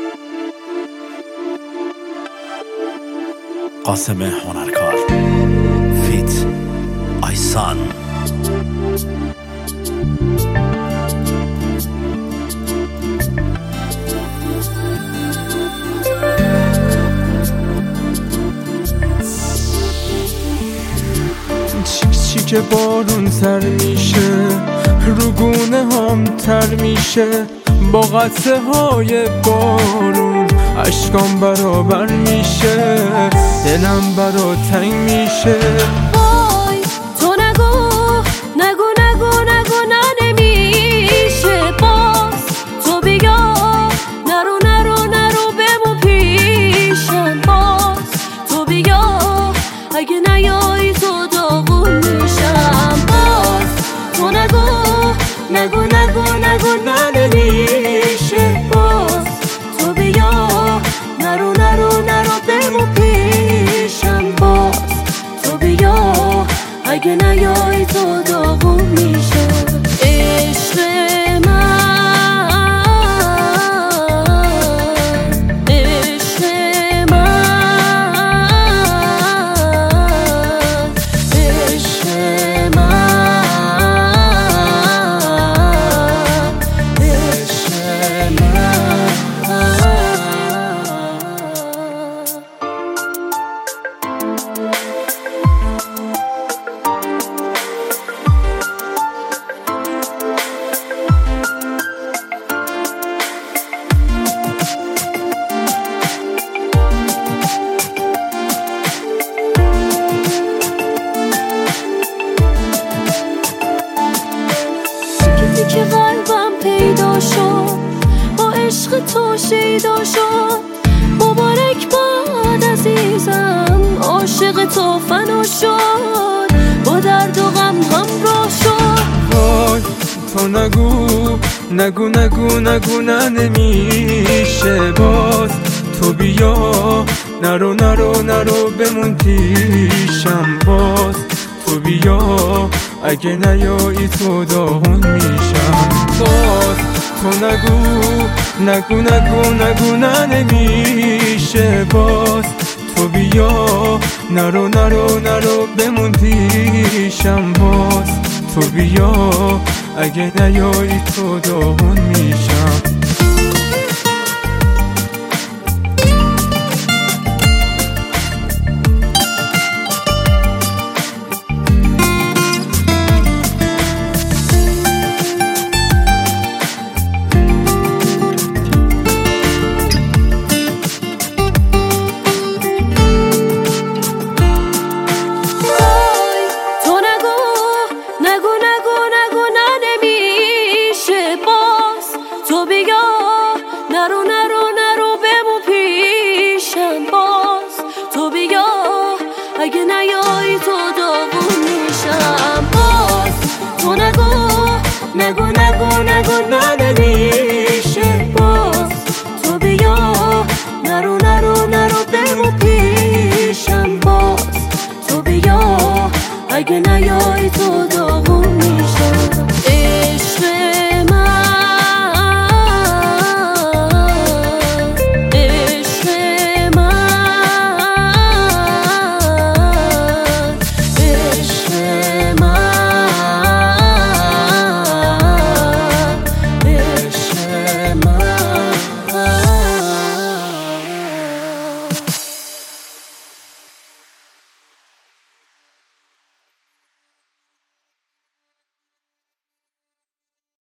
قاسم هنرکار فیت آیسان. چیک چیک بارون سر میشه، رو گونه هم تر میشه، با قطره های بارون اشکام برابر میشه، دلم برا تنگ میشه. وای تو نگو نگو نگو نگو نمیشه، باز تو بیا نرو نرو نرو بمون پیشم، باز تو بیا اگه نیایی تو داغون میشم، باز تو نگو نگو نگو نگو نمیشه، باز تو بیا نرو نرو نرو بمون پیشم، باز تو بیا اگه نیایی تو داغون میشم. عشق من عشق من عشق من عشق من. که قلبم پیدا شد، با عشق تو شیدا شد، مبارک باد عزیزم، عاشق تو فنا شد، با درد و غم همراه شد. وای تو نگو نگو نگو نگو نمیشه، باز تو بیا نرو نرو نرو بمون پیشم، باز تو بیا اگه نیایی تو داغون میشم، باز تو نگو نگو نگو نگو نمیشه، باز تو بیا نرو نرو نرو بمون پیشم، باز تو بیا اگه نیایی تو داغون میشم. نرو نرو نرو بمون پیشم، باز تو بیا اگه نیایی تو داغون میشم، باز تو نگو نگو نگو نگو